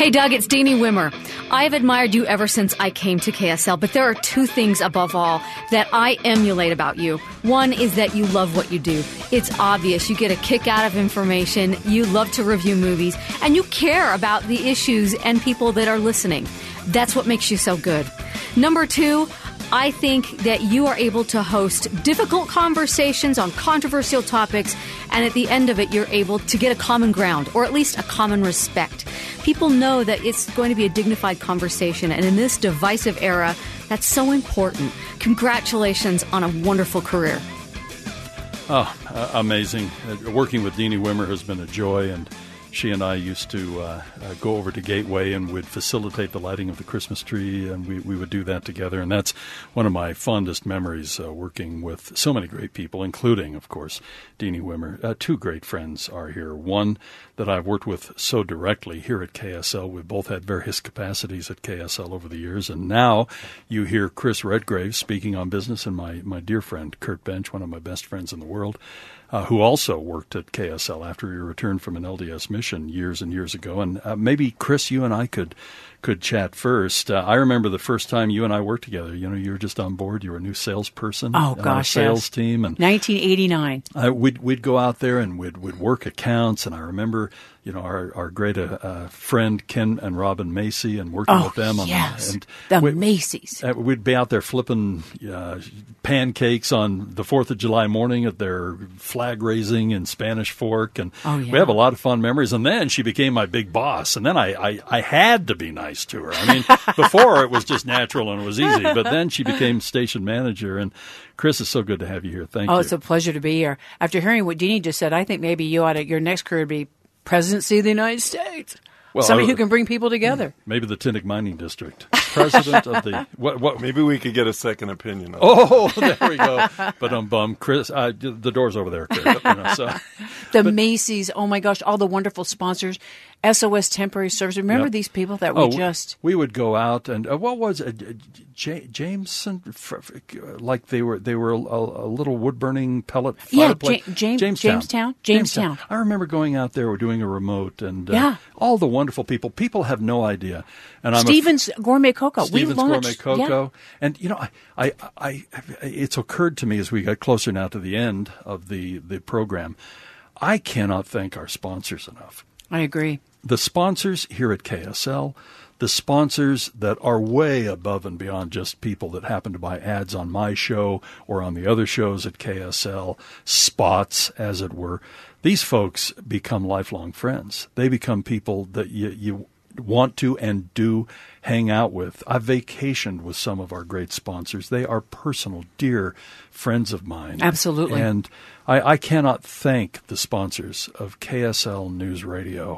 Hey, Doug, it's Deanie Wimmer. I've admired you ever since I came to KSL, but there are two things above all that I emulate about you. One is that you love what you do. It's obvious. You get a kick out of information, you love to review movies, and you care about the issues and people that are listening. That's what makes you so good. Number two, I think that you are able to host difficult conversations on controversial topics, and at the end of it, you're able to get a common ground, or at least a common respect. People know that it's going to be a dignified conversation, and in this divisive era, that's so important. Congratulations on a wonderful career. Oh, amazing. Working with Deanie Wimmer has been a joy, and she and I used to go over to Gateway and would facilitate the lighting of the Christmas tree, and we would do that together. And that's one of my fondest memories, working with so many great people, including, of course, Deanie Wimmer. Two great friends are here. One that I've worked with so directly here at KSL. We've both had various capacities at KSL over the years. And now you hear Chris Redgrave speaking on business, and my dear friend Kurt Bench, one of my best friends in the world, who also worked at KSL after he returned from an LDS mission years and years ago. And maybe, Chris, you and I could chat first. I remember the first time you and I worked together. You know, you were just on board. You were a new salesperson on our sales team. And 1989. We'd go out there and we'd work accounts. And I remember, you know, our great friend Ken and Robin Macy, and working with them. The Macy's. We'd be out there flipping pancakes on the 4th of July morning at their flag raising in Spanish Fork. And we have a lot of fun memories. And then she became my big boss. And then I had to be nice to her. I mean, before it was just natural and it was easy. But then she became station manager. And Chris, it's so good to have you here. Thank you. Oh, it's a pleasure to be here. After hearing what Deanie just said, I think maybe your next career would be Presidency of the United States. Well, somebody who can bring people together. Maybe the Tintic Mining District. President of the... What? Maybe we could get a second opinion. There we go. But Chris, the door's over there, Chris. Macy's, oh my gosh, all the wonderful sponsors. SOS Temporary Service. Remember these people that we would go out and what was it? Jameson, like they were a little wood burning pellet fireplace. Jamestown. I remember going out there. We're doing a remote, and all the wonderful people. People have no idea. And Stevens Gourmet Cocoa. Stevens Gourmet Cocoa, and you know, I it's occurred to me as we got closer now to the end of the program. I cannot thank our sponsors enough. I agree. The sponsors here at KSL, the sponsors that are way above and beyond just people that happen to buy ads on my show or on the other shows at KSL, spots, as it were. These folks become lifelong friends. They become people that you want to and do hang out with. I've vacationed with some of our great sponsors. They are personal, dear friends of mine. Absolutely. And I cannot thank the sponsors of KSL News Radio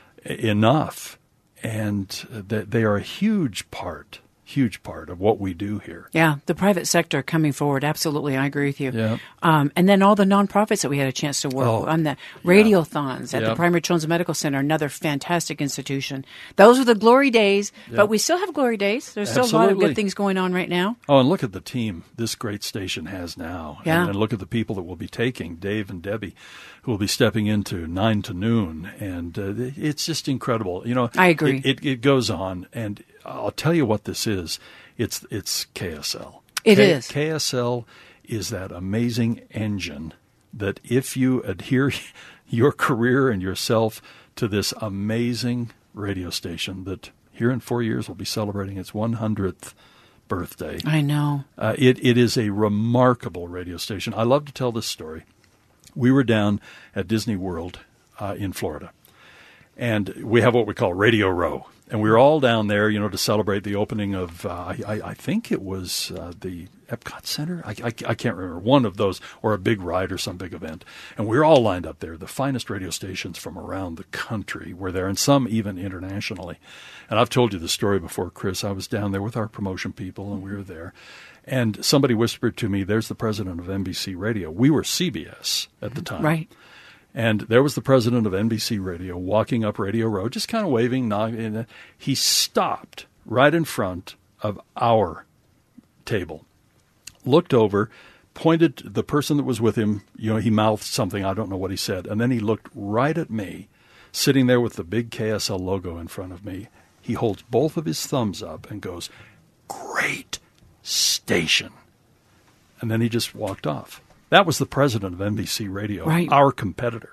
enough. And they are a huge part of what we do here. Yeah, the private sector coming forward. Absolutely, I agree with you. Yeah. And then all the nonprofits that we had a chance to work on, the radiothons at the Primary Children's Medical Center, another fantastic institution. Those were the glory days, but we still have glory days. There's still a lot of good things going on right now. Oh, and look at the team this great station has now. Yeah. And look at the people that will be taking, Dave and Debbie, who will be stepping into 9 to noon. And it's just incredible. You know, I agree. It goes on, and I'll tell you what this is. It's KSL. It is. KSL is that amazing engine that if you adhere your career and yourself to this amazing radio station that here in 4 years will be celebrating its 100th birthday. I know. It is a remarkable radio station. I love to tell this story. We were down at Disney World in Florida, and we have what we call Radio Row. And we were all down there, you know, to celebrate the opening of, I think it was the Epcot Center. I can't remember, one of those, or a big ride or some big event. And we were all lined up there. The finest radio stations from around the country were there, and some even internationally. And I've told you the story before, Chris. I was down there with our promotion people, and we were there. And somebody whispered to me, there's the president of NBC Radio. We were CBS at the time. Right. And there was the president of NBC Radio walking up Radio Row, just kind of waving. Nodding. He stopped right in front of our table, looked over, pointed the person that was with him. You know, he mouthed something. I don't know what he said. And then he looked right at me, sitting there with the big KSL logo in front of me. He holds both of his thumbs up and goes, "Great station." And then he just walked off. That was the president of NBC Radio, right. Our competitor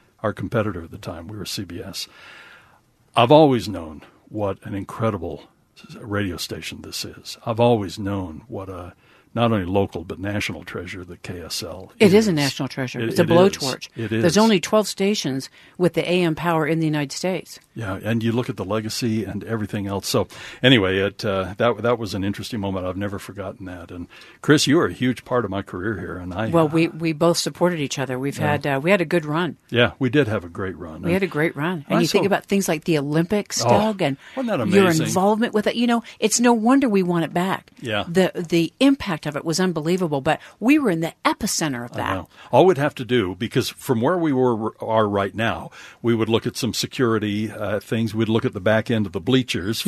at the time. We were CBS. I've always known what an incredible radio station this is. I've always known what a not only local but national treasure that KSL is. It is a national treasure. It's a blowtorch. It is. There's only 12 stations with the AM power in the United States. Yeah, and you look at the legacy and everything else. So anyway, that was an interesting moment. I've never forgotten that. And Chris, you are a huge part of my career here. And we both supported each other. We had a good run. Yeah, we did have a great run. We had a great run. And think about things like the Olympics, Doug, and wasn't that amazing? Your involvement with it. It's no wonder we won it back. Yeah. The impact of it was unbelievable, but we were in the epicenter of that. I know. All we'd have to do, because from where we are right now, we would look at some security things. We'd look at the back end of the bleachers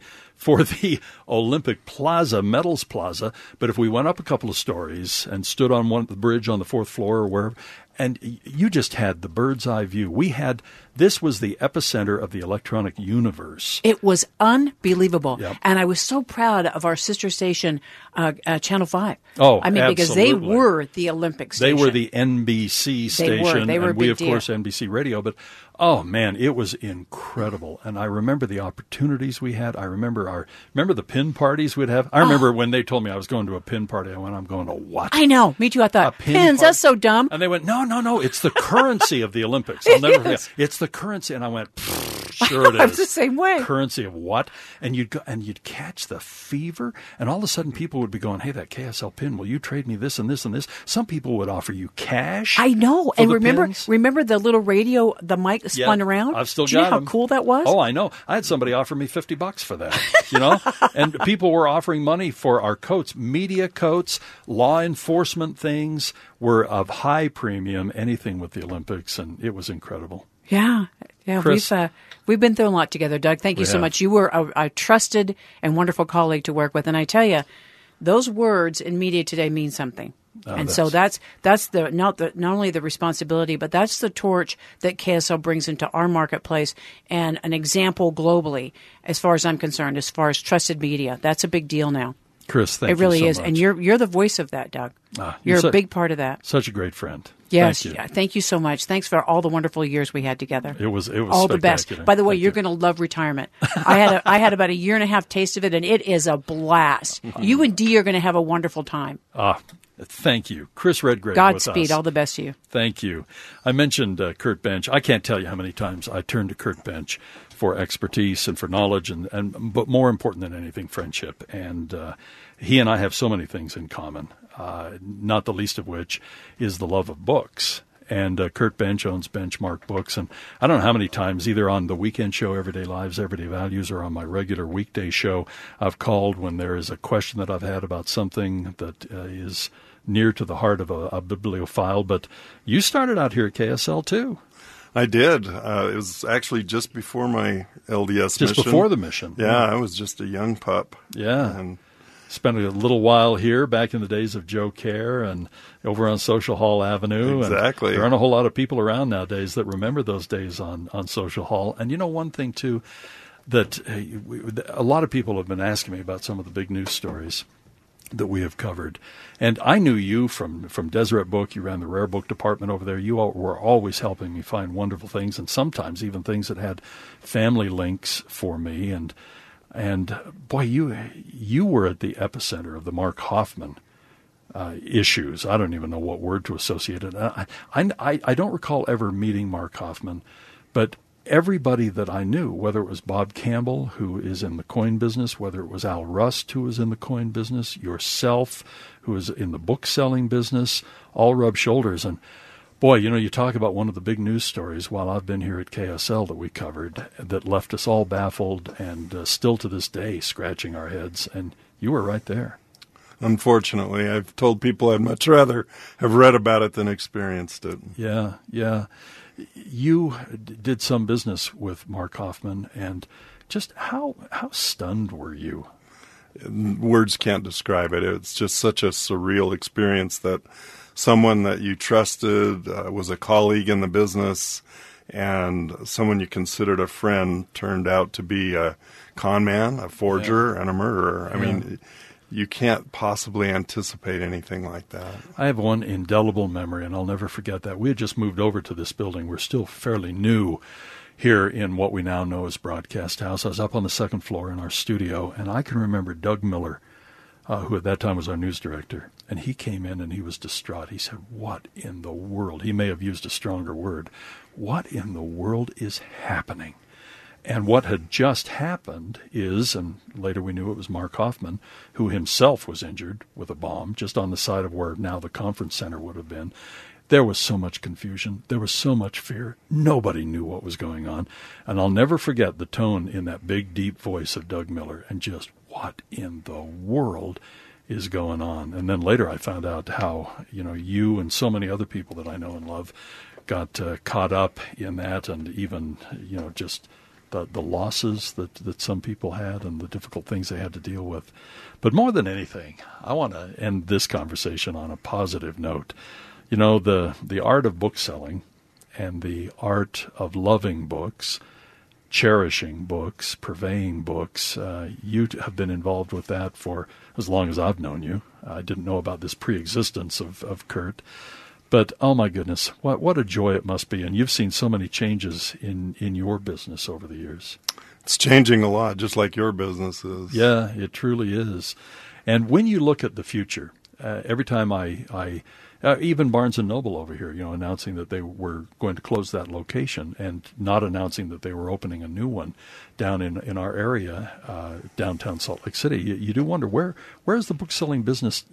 for the Olympic Plaza, Medals Plaza. But if we went up a couple of stories and stood on the bridge on the 4th floor or wherever, and you just had the bird's eye view. This was the epicenter of the electronic universe. It was unbelievable. Yep. And I was so proud of our sister station, Channel 5. Oh, because they were the Olympic station. They were the NBC station. They were and we, of course, NBC Radio. But, oh, man, it was incredible. And I remember the opportunities we had. I remember the pin parties we'd have. I remember when they told me I was going to a pin party, I went, I'm going to what? I know. Me too. I thought, pins, that's so dumb. And they went, no. It's the currency of the Olympics. I'll never forget. It's the currency. And I went, sure it is. I was the same way. Currency of what? And you'd catch the fever. And all of a sudden people would be going, hey, that KSL pin, will you trade me this and this and this? Some people would offer you cash. I know. And remember the little radio, the mic spun around? I've still got it. Do you know how cool that was? Oh, I know. I had somebody offer me $50 for that, And people were offering money for our coats, media coats, law enforcement things were of high premium, anything with the Olympics, and it was incredible. Yeah. Chris, we've been through a lot together, Doug. Thank you so much. You were a trusted and wonderful colleague to work with, and I tell you, those words in media today mean something. So that's not only the responsibility, but that's the torch that KSL brings into our marketplace and an example globally, as far as I'm concerned, as far as trusted media. That's a big deal now. Chris, thank you. It really so is, much. and you're the voice of that, Doug. You're a big part of that. Such a great friend. Yes, thank you. Thank you so much. Thanks for all the wonderful years we had together. It was all the best. By the way, you're going to love retirement. I had about a year and a half taste of it, and it is a blast. You and Dee are going to have a wonderful time. Thank you. Chris Redgrave Godspeed. with us. All the best to you. Thank you. I mentioned Kurt Bench. I can't tell you how many times I turned to Kurt Bench for expertise and for knowledge, but more important than anything, friendship. And he and I have so many things in common, not the least of which is the love of books. And Kurt Bench owns Benchmark Books. And I don't know how many times, either on the weekend show, Everyday Lives, Everyday Values, or on my regular weekday show, I've called when there is a question that I've had about something that is near to the heart of a bibliophile. But you started out here at KSL, too. I did. It was actually just before my LDS mission. Just before the mission. Yeah, I was just a young pup. Yeah. And spent a little while here back in the days of Joe Kerr and over on Social Hall Avenue. Exactly. And there aren't a whole lot of people around nowadays that remember those days on Social Hall. And one thing, too, that a lot of people have been asking me about some of the big news stories that we have covered. And I knew you from Deseret Book. You ran the rare book department over there. You were always helping me find wonderful things, and sometimes even things that had family links for me. And boy, you were at the epicenter of the Mark Hoffman issues. I don't even know what word to associate it. I don't recall ever meeting Mark Hoffman, but everybody that I knew, whether it was Bob Campbell, who is in the coin business, whether it was Al Rust, who was in the coin business, yourself, who is in the book selling business, all rubbed shoulders. And boy, you talk about one of the big news stories while I've been here at KSL that we covered that left us all baffled and still to this day scratching our heads. And you were right there. Unfortunately, I've told people I'd much rather have read about it than experienced it. Yeah. You did some business with Mark Hoffman, and just how stunned were you? Words can't describe it. It's just such a surreal experience that someone that you trusted was a colleague in the business and someone you considered a friend turned out to be a con man, a forger, and a murderer. I mean, you can't possibly anticipate anything like that. I have one indelible memory, and I'll never forget that. We had just moved over to this building. We're still fairly new here in what we now know as Broadcast House. I was up on the second floor in our studio, and I can remember Doug Miller, who at that time was our news director, and he came in and he was distraught. He said, "What in the world?" He may have used a stronger word. "What in the world is happening?" And what had just happened is, and later we knew it was Mark Hoffman, who himself was injured with a bomb just on the side of where now the conference center would have been. There was so much confusion. There was so much fear. Nobody knew what was going on. And I'll never forget the tone in that big, deep voice of Doug Miller and just, what in the world is going on? And then later I found out how, you and so many other people that I know and love got caught up in that, and even, just the losses that some people had and the difficult things they had to deal with. But more than anything, I want to end this conversation on a positive note. The art of book selling and the art of loving books, cherishing books, purveying books, you have been involved with that for as long as I've known you. I didn't know about this pre-existence of Kurt. But, oh my goodness, what a joy it must be. And you've seen so many changes in your business over the years. It's changing a lot, just like your business is. Yeah, it truly is. And when you look at the future, every time I even Barnes & Noble over here, announcing that they were going to close that location and not announcing that they were opening a new one down in our area, downtown Salt Lake City, you do wonder, where's the book-selling business,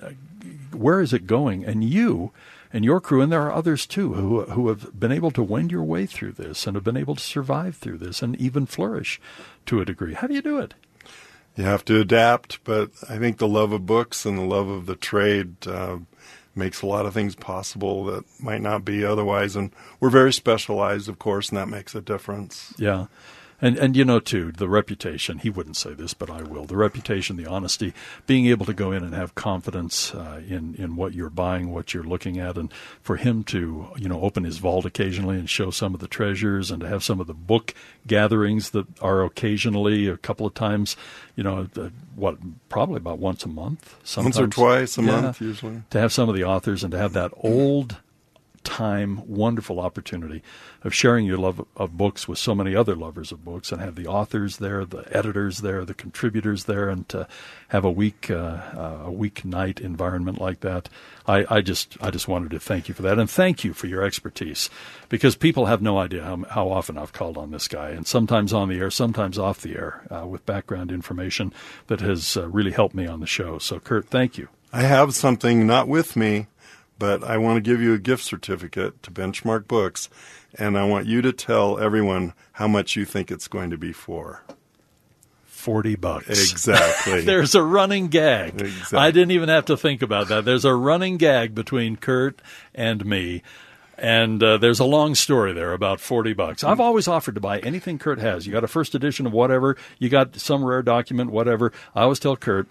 where is it going? And you and your crew, and there are others too, who have been able to wend your way through this and have been able to survive through this and even flourish to a degree. How do you do it? You have to adapt, but I think the love of books and the love of the trade makes a lot of things possible that might not be otherwise. And we're very specialized, of course, and that makes a difference. Yeah. And too, the reputation, he wouldn't say this, but I will, the reputation, the honesty, being able to go in and have confidence in what you're buying, what you're looking at, and for him to, open his vault occasionally and show some of the treasures, and to have some of the book gatherings that are occasionally, a couple of times, probably about once a month. Sometimes. Once or twice a month, usually. To have some of the authors and to have that old time, wonderful opportunity of sharing your love of books with so many other lovers of books, and have the authors there, the editors there, the contributors there, and to have a weeknight environment like that. I just wanted to thank you for that, and thank you for your expertise, because people have no idea how often I've called on this guy, and sometimes on the air, sometimes off the air, with background information that has really helped me on the show. So, Kurt, thank you. I have something not with me, but I want to give you a gift certificate to Benchmark Books, and I want you to tell everyone how much you think it's going to be for. $40. Exactly. There's a running gag. Exactly. I didn't even have to think about that. There's a running gag between Kurt and me, and there's a long story there about $40. I've always offered to buy anything Kurt has. You got a first edition of whatever, you got some rare document, whatever. I always tell Kurt,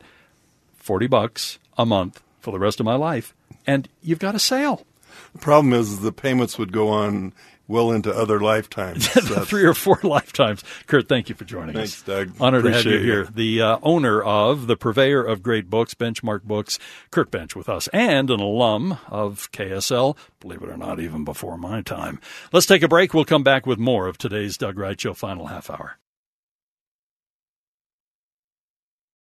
$40 a month for the rest of my life. And you've got a sale. The problem is the payments would go on well into other lifetimes. 3 or 4 lifetimes. Kurt, thank you for joining us. Thanks, Doug. Honored to have you here. The owner of, the purveyor of great books, Benchmark Books, Kurt Bench with us, and an alum of KSL, believe it or not, even before my time. Let's take a break. We'll come back with more of today's Doug Wright Show Final Half Hour.